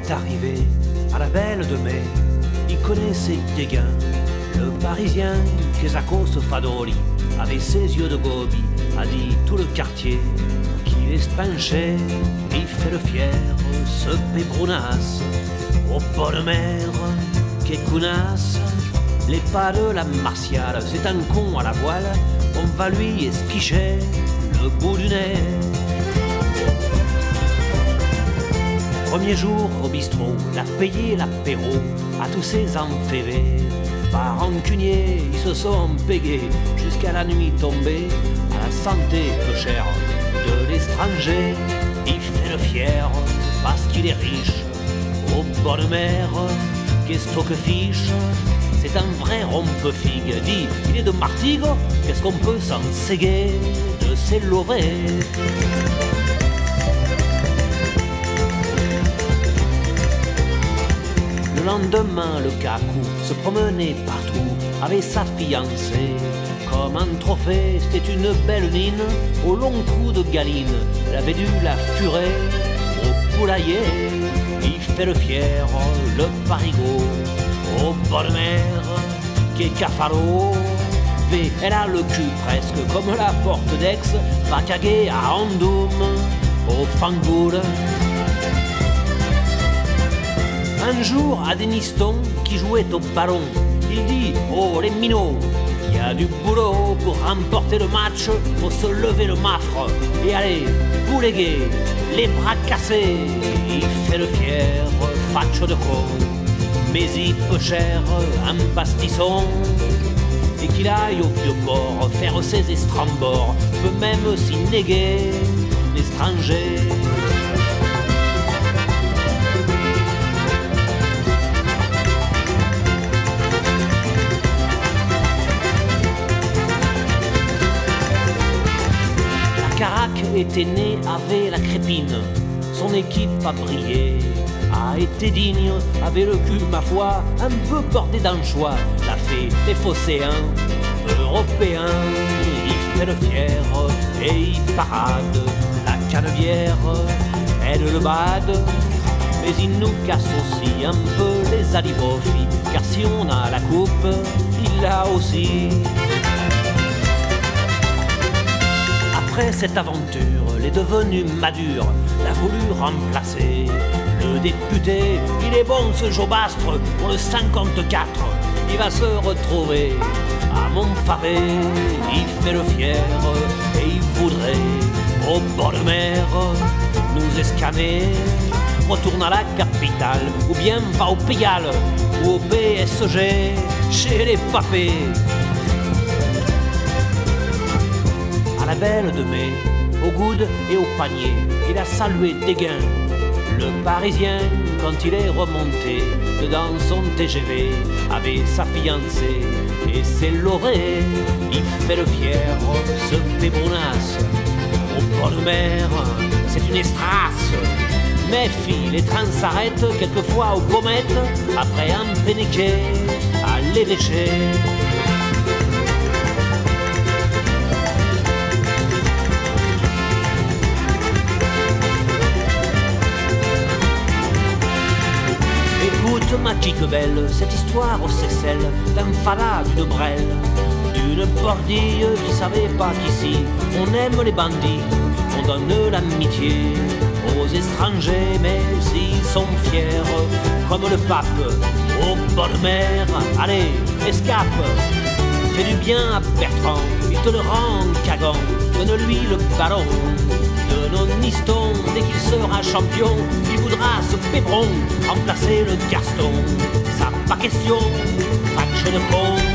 est arrivé à la Belle de Mai, il connaissait dégain. Le Parisien Chesacos Fadoli avait ses yeux de gobi, a dit tout le quartier qu'il espanchait. Il fait le fier, ce pébrounas, au bonne mère, qu'écounasse. Les pas de la martiale, c'est un con à la voile, on va lui esquicher le bout du nez. Premier jour au bistrot, il a payé l'apéro à tous ses enfévés. Par rancunier, ils se sont payés jusqu'à la nuit tombée, à la santé peu chère de l'étranger. Il fait le fier parce qu'il est riche, aux bonnes mères, qu'est-ce que fiche. C'est un vrai rompe-figue, dit, il est de Martigo, qu'est-ce qu'on peut s'en séguer de ses lovés. Le lendemain, le cacou se promenait partout avec sa fiancée. Comme un trophée, c'était une belle nine au long cou de galine. Elle avait dû la furer au poulailler. Il fait le fier, le parigot, aux bonnes mères, qu'est cafalo. Elle a le cul presque comme la porte d'Aix, va caguer à Andoum, au Fangoul. Un jour, à Deniston, qui jouait au ballon, il dit « Oh les minots, il y a du boulot pour remporter le match, faut se lever le mafre et aller bouléguer, les bras cassés. » Il fait le fier, facho de con, mais il peu cher, un pastisson. Et qu'il aille au vieux port, faire ses estrambors, peut même s'y néguer, l'étranger. Carac était né avec la crépine, son équipe a brillé, a été digne, avait le cul, ma foi, un peu bordé d'anchois, l'a fait des phocéens européens. Il fait le fier et il parade, la canebière, elle le bade, mais il nous casse aussi un peu les alibofis, car si on a la coupe, il l'a aussi. Après cette aventure, il est devenu madure, l'a voulu remplacer. Le député, il est bon ce Jobastre, pour le 54, il va se retrouver à Montfaré. Il fait le fier et il voudrait, au bord de mer, nous escaner. Retourne à la capitale, ou bien va au Pigalle, ou au PSG, chez les papés. À la Belle de Mai, au coude et au panier, il a salué dégain le Parisien quand il est remonté dedans son TGV avec sa fiancée et ses laurets. Il fait le fier, ce pébrounas, au bord de mer, c'est une estrace. Méfie, les trains s'arrêtent quelquefois aux pommettes après un péniquet à l'évêché. Écoute ma chique belle, cette histoire c'est celle d'un fada, d'une brêle, d'une bordille qui savait pas qu'ici on aime les bandits, on donne l'amitié aux étrangers, mais s'ils sont fiers comme le pape au bord de mer. Allez, escape, fais du bien à Bertrand, il te le rend cagant, donne-lui le ballon de Noniston. Dès qu'il sera champion, il voudra ce pébron remplacer le Gaston. Ça pas question, match de con.